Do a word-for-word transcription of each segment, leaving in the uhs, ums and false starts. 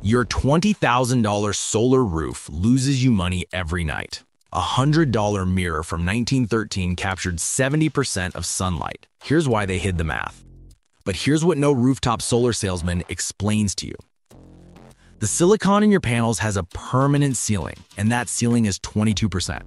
Your twenty thousand dollar solar roof loses you money every night. A one hundred dollar mirror from nineteen thirteen captured seventy percent of sunlight. Here's why they hid the math. But here's what no rooftop solar salesman explains to you. The silicon in your panels has a permanent ceiling, and that ceiling is twenty-two percent.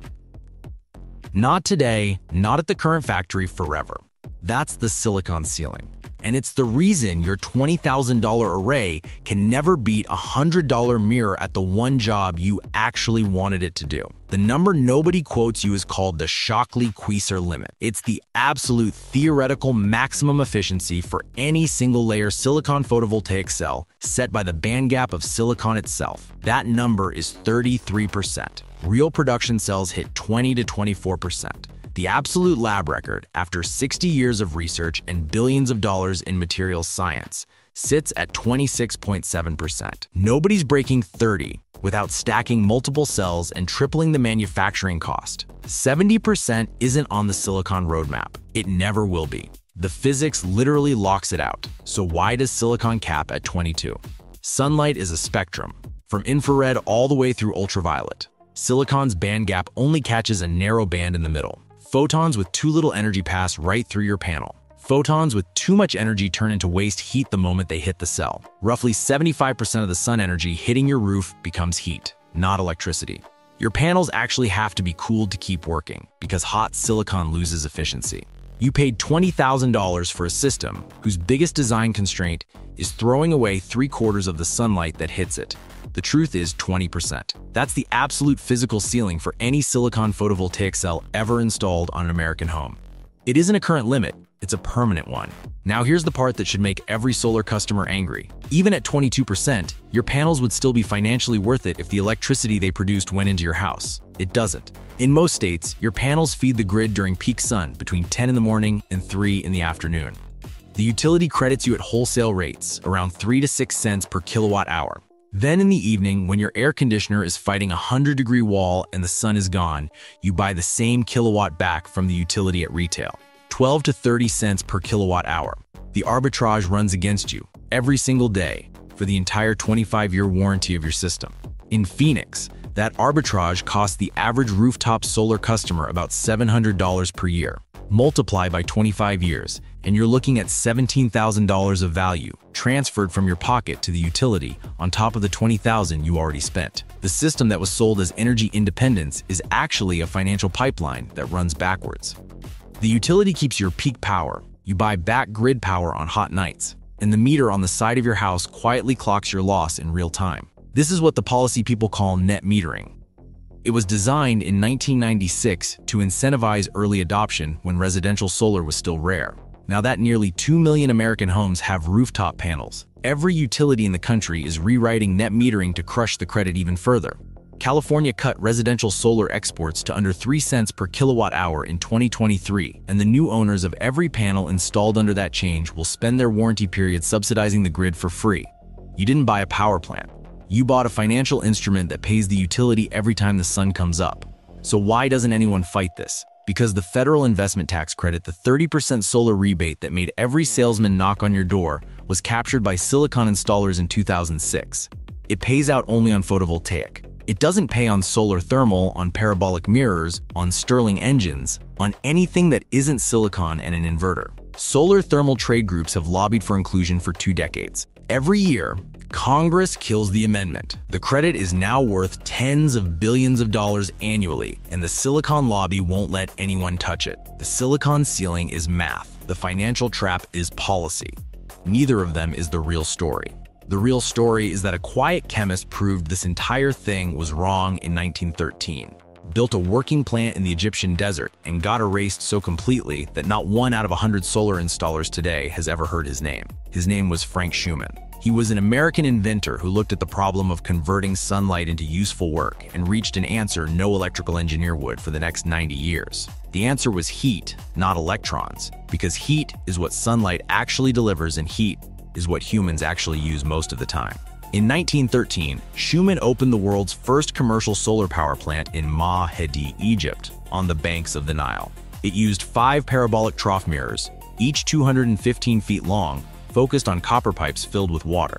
Not today, not at the current factory, forever. That's the silicon ceiling. And it's the reason your twenty thousand dollar array can never beat a one hundred dollar mirror at the one job you actually wanted it to do. The number nobody quotes you is called the Shockley-Queisser limit. It's the absolute theoretical maximum efficiency for any single-layer silicon photovoltaic cell set by the band gap of silicon itself. That number is thirty-three percent. Real production cells hit twenty to twenty-four percent. The absolute lab record, after sixty years of research and billions of dollars in materials science, sits at twenty-six point seven percent. Nobody's breaking thirty without stacking multiple cells and tripling the manufacturing cost. seventy percent isn't on the silicon roadmap. It never will be. The physics literally locks it out. So why does silicon cap at twenty-two? Sunlight is a spectrum, from infrared all the way through ultraviolet. Silicon's band gap only catches a narrow band in the middle. Photons with too little energy pass right through your panel. Photons with too much energy turn into waste heat the moment they hit the cell. Roughly seventy-five percent of the sun energy hitting your roof becomes heat, not electricity. Your panels actually have to be cooled to keep working, because hot silicon loses efficiency. You paid twenty thousand dollars for a system whose biggest design constraint is throwing away three quarters of the sunlight that hits it. The truth is twenty percent. That's the absolute physical ceiling for any silicon photovoltaic cell ever installed on an American home. It isn't a current limit, it's a permanent one. Now here's the part that should make every solar customer angry. Even at twenty-two percent, your panels would still be financially worth it if the electricity they produced went into your house. It doesn't. In most states, your panels feed the grid during peak sun between ten in the morning and three in the afternoon. The utility credits you at wholesale rates, around three to six cents per kilowatt hour. Then in the evening, when your air conditioner is fighting a one hundred degree wall and the sun is gone, you buy the same kilowatt back from the utility at retail, twelve to thirty cents per kilowatt hour. The arbitrage runs against you every single day for the entire twenty-five year warranty of your system. In Phoenix, that arbitrage costs the average rooftop solar customer about seven hundred dollars per year. Multiply by twenty-five years, and you're looking at seventeen thousand dollars of value transferred from your pocket to the utility on top of the twenty thousand dollars you already spent. The system that was sold as energy independence is actually a financial pipeline that runs backwards. The utility keeps your peak power. You buy back grid power on hot nights, and the meter on the side of your house quietly clocks your loss in real time. This is what the policy people call net metering. It was designed in nineteen ninety-six to incentivize early adoption when residential solar was still rare. Now that nearly two million American homes have rooftop panels, every utility in the country is rewriting net metering to crush the credit even further. California cut residential solar exports to under three cents per kilowatt hour in twenty twenty-three, and the new owners of every panel installed under that change will spend their warranty period subsidizing the grid for free. You didn't buy a power plant. You bought a financial instrument that pays the utility every time the sun comes up. So why doesn't anyone fight this? Because the federal investment tax credit, the thirty percent solar rebate that made every salesman knock on your door, was captured by silicon installers in two thousand six. It pays out only on photovoltaic. It doesn't pay on solar thermal, on parabolic mirrors, on Stirling engines, on anything that isn't silicon and an inverter. Solar thermal trade groups have lobbied for inclusion for two decades. Every year, Congress kills the amendment. The credit is now worth tens of billions of dollars annually, and the silicon lobby won't let anyone touch it. The silicon ceiling is math. The financial trap is policy. Neither of them is the real story. The real story is that a quiet chemist proved this entire thing was wrong in nineteen thirteen, built a working plant in the Egyptian desert, and got erased so completely that not one out of a hundred solar installers today has ever heard his name. His name was Frank Schumann. He was an American inventor who looked at the problem of converting sunlight into useful work and reached an answer no electrical engineer would for the next ninety years. The answer was heat, not electrons, because heat is what sunlight actually delivers, and heat is what humans actually use most of the time. In nineteen thirteen, Schumann opened the world's first commercial solar power plant in Mahedi, Egypt, on the banks of the Nile. It used five parabolic trough mirrors, each two hundred fifteen feet long, focused on copper pipes filled with water.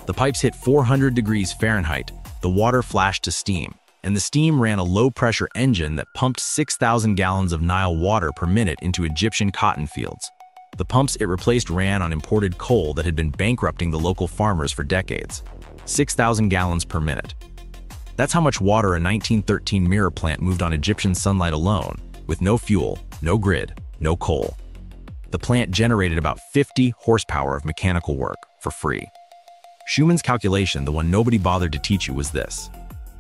The pipes hit four hundred degrees Fahrenheit, the water flashed to steam, and the steam ran a low-pressure engine that pumped six thousand gallons of Nile water per minute into Egyptian cotton fields. The pumps it replaced ran on imported coal that had been bankrupting the local farmers for decades. six thousand gallons per minute. That's how much water a nineteen thirteen mirror plant moved on Egyptian sunlight alone, with no fuel, no grid, no coal. The plant generated about fifty horsepower of mechanical work for free. Schumann's calculation, the one nobody bothered to teach you, was this.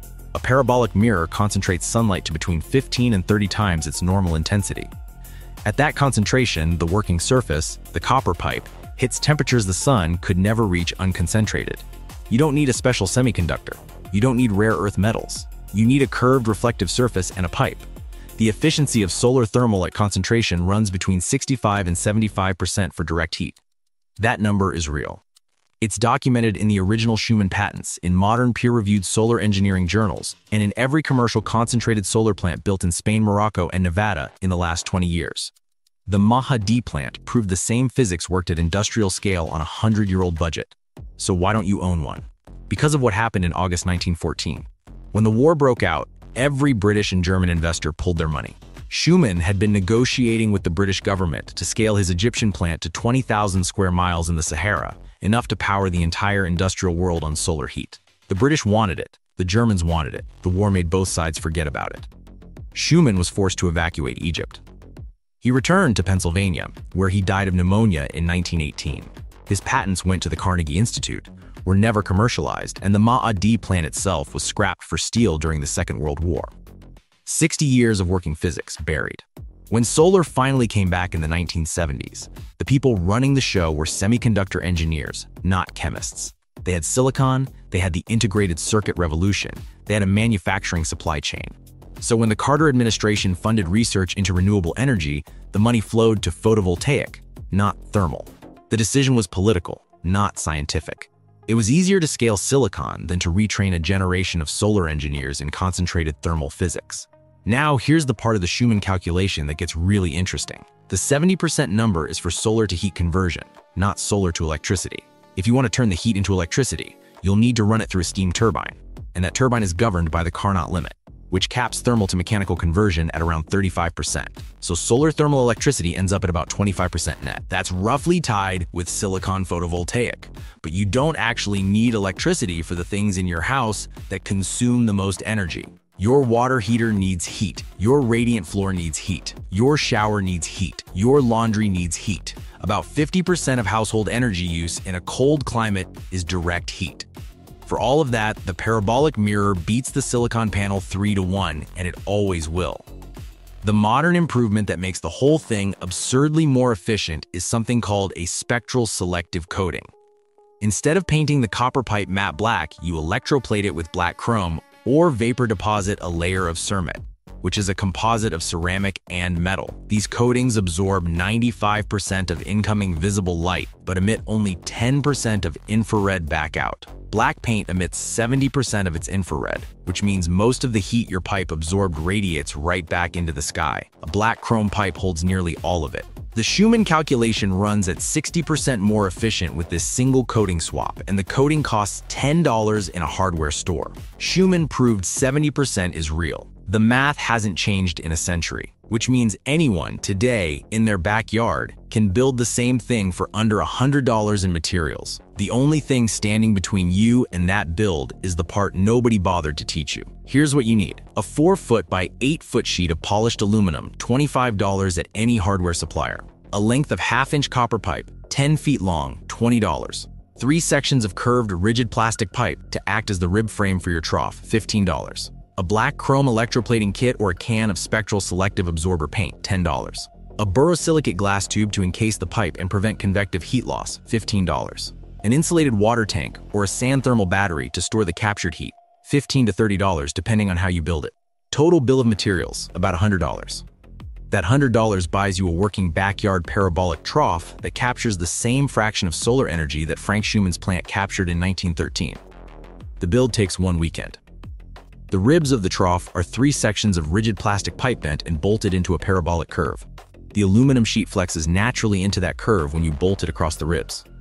A parabolic mirror concentrates sunlight to between fifteen and thirty times its normal intensity. At that concentration, the working surface, the copper pipe, hits temperatures the sun could never reach unconcentrated. You don't need a special semiconductor. You don't need rare earth metals. You need a curved reflective surface and a pipe. The efficiency of solar thermal at concentration runs between sixty-five and seventy-five percent for direct heat. That number is real. It's documented in the original Schumann patents, in modern peer-reviewed solar engineering journals, and in every commercial concentrated solar plant built in Spain, Morocco, and Nevada in the last twenty years. The Maha-D plant proved the same physics worked at industrial scale on a hundred-year-old budget. So why don't you own one? Because of what happened in August nineteen fourteen. When the war broke out, every British and German investor pulled their money. Schumann had been negotiating with the British government to scale his Egyptian plant to twenty thousand square miles in the Sahara, enough to power the entire industrial world on solar heat. The British wanted it, the Germans wanted it. The war made both sides forget about it. Schumann was forced to evacuate Egypt. He returned to Pennsylvania, where he died of pneumonia in nineteen eighteen. His patents went to the Carnegie Institute, were never commercialized, and the Maha-D plant itself was scrapped for steel during the Second World War. sixty years of working physics buried. When solar finally came back in the nineteen seventies, the people running the show were semiconductor engineers, not chemists. They had silicon, they had the integrated circuit revolution, they had a manufacturing supply chain. So when the Carter administration funded research into renewable energy, the money flowed to photovoltaic, not thermal. The decision was political, not scientific. It was easier to scale silicon than to retrain a generation of solar engineers in concentrated thermal physics. Now, here's the part of the Schumann calculation that gets really interesting. The seventy percent number is for solar to heat conversion, not solar to electricity. If you want to turn the heat into electricity, you'll need to run it through a steam turbine, and that turbine is governed by the Carnot limit, which caps thermal to mechanical conversion at around thirty-five percent. So solar thermal electricity ends up at about twenty-five percent net. That's roughly tied with silicon photovoltaic. But you don't actually need electricity for the things in your house that consume the most energy. Your water heater needs heat. Your radiant floor needs heat. Your shower needs heat. Your laundry needs heat. About fifty percent of household energy use in a cold climate is direct heat. For all of that, the parabolic mirror beats the silicon panel three to one, and it always will. The modern improvement that makes the whole thing absurdly more efficient is something called a spectral selective coating. Instead of painting the copper pipe matte black, you electroplate it with black chrome or vapor deposit a layer of cermet, which is a composite of ceramic and metal. These coatings absorb ninety-five percent of incoming visible light, but emit only ten percent of infrared back out. Black paint emits seventy percent of its infrared, which means most of the heat your pipe absorbed radiates right back into the sky. A black chrome pipe holds nearly all of it. The Schumann calculation runs at sixty percent more efficient with this single coating swap, and the coating costs ten dollars in a hardware store. Schumann proved seventy percent is real. The math hasn't changed in a century, which means anyone today in their backyard can build the same thing for under one hundred dollars in materials. The only thing standing between you and that build is the part nobody bothered to teach you. Here's what you need: a four foot by eight foot sheet of polished aluminum, twenty-five dollars at any hardware supplier. A length of half inch copper pipe, ten feet long, twenty dollars. Three sections of curved rigid plastic pipe to act as the rib frame for your trough, fifteen dollars. A black chrome electroplating kit or a can of spectral selective absorber paint, ten dollars. A borosilicate glass tube to encase the pipe and prevent convective heat loss, fifteen dollars. An insulated water tank or a sand thermal battery to store the captured heat, fifteen to thirty dollars depending on how you build it. Total bill of materials, about one hundred dollars. That one hundred dollars buys you a working backyard parabolic trough that captures the same fraction of solar energy that Frank Schumann's plant captured in nineteen thirteen. The build takes one weekend. The ribs of the trough are three sections of rigid plastic pipe bent and bolted into a parabolic curve. The aluminum sheet flexes naturally into that curve when you bolt it across the ribs.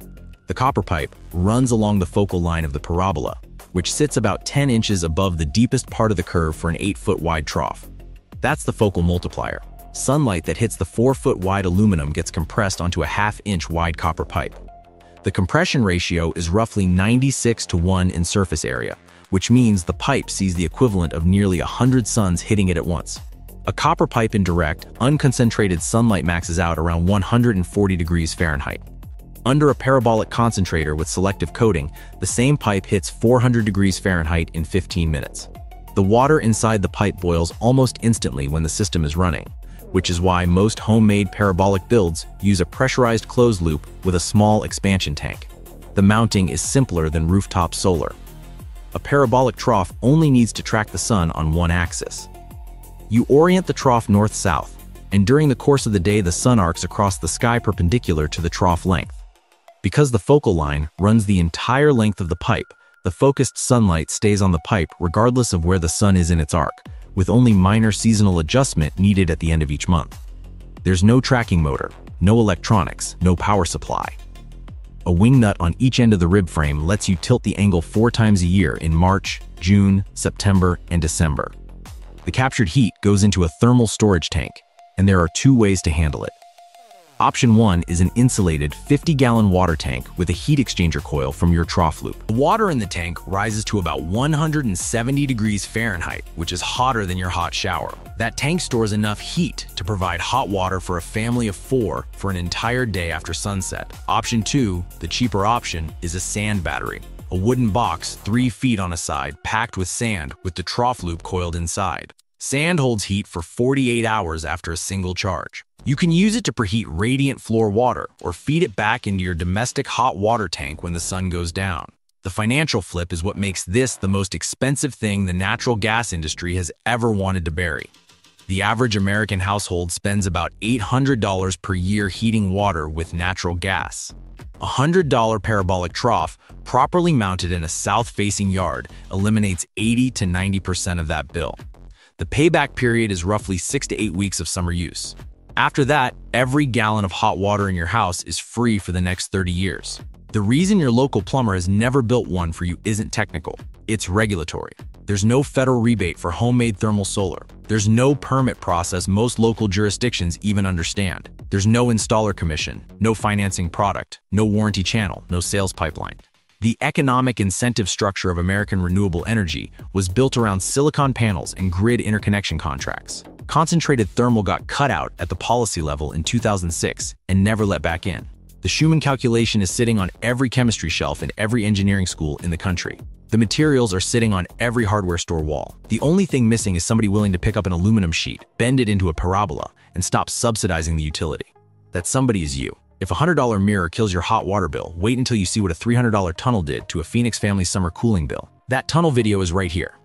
The copper pipe runs along the focal line of the parabola, which sits about ten inches above the deepest part of the curve for an eight foot wide trough. That's the focal multiplier. Sunlight that hits the four foot wide aluminum gets compressed onto a half inch wide copper pipe. The compression ratio is roughly ninety-six to one in surface area, which means the pipe sees the equivalent of nearly one hundred suns hitting it at once. A copper pipe in direct, unconcentrated sunlight maxes out around one hundred forty degrees Fahrenheit. Under a parabolic concentrator with selective coating, the same pipe hits four hundred degrees Fahrenheit in fifteen minutes. The water inside the pipe boils almost instantly when the system is running, which is why most homemade parabolic builds use a pressurized closed loop with a small expansion tank. The mounting is simpler than rooftop solar. A parabolic trough only needs to track the sun on one axis. You orient the trough north-south, and during the course of the day the sun arcs across the sky perpendicular to the trough length. Because the focal line runs the entire length of the pipe, the focused sunlight stays on the pipe regardless of where the sun is in its arc, with only minor seasonal adjustment needed at the end of each month. There's no tracking motor, no electronics, no power supply. A wing nut on each end of the rib frame lets you tilt the angle four times a year in March, June, September, and December. The captured heat goes into a thermal storage tank, and there are two ways to handle it. Option one is an insulated fifty gallon water tank with a heat exchanger coil from your trough loop. The water in the tank rises to about one hundred seventy degrees Fahrenheit, which is hotter than your hot shower. That tank stores enough heat to provide hot water for a family of four for an entire day after sunset. Option two, the cheaper option, is a sand battery. A wooden box three feet on a side packed with sand with the trough loop coiled inside. Sand holds heat for forty-eight hours after a single charge. You can use it to preheat radiant floor water or feed it back into your domestic hot water tank when the sun goes down. The financial flip is what makes this the most expensive thing the natural gas industry has ever wanted to bury. The average American household spends about eight hundred dollars per year heating water with natural gas. A one hundred dollar parabolic trough, properly mounted in a south-facing yard, eliminates eighty to ninety percent of that bill. The payback period is roughly six to eight weeks of summer use. After that, every gallon of hot water in your house is free for the next thirty years. The reason your local plumber has never built one for you isn't technical, it's regulatory. There's no federal rebate for homemade thermal solar. There's no permit process most local jurisdictions even understand. There's no installer commission, no financing product, no warranty channel, no sales pipeline. The economic incentive structure of American renewable energy was built around silicon panels and grid interconnection contracts. Concentrated thermal got cut out at the policy level in two thousand six and never let back in. The Schumann calculation is sitting on every chemistry shelf in every engineering school in the country. The materials are sitting on every hardware store wall. The only thing missing is somebody willing to pick up an aluminum sheet, bend it into a parabola, and stop subsidizing the utility. That somebody is you. If a one hundred dollar mirror kills your hot water bill, wait until you see what a three hundred dollar tunnel did to a Phoenix family summer cooling bill. That tunnel video is right here.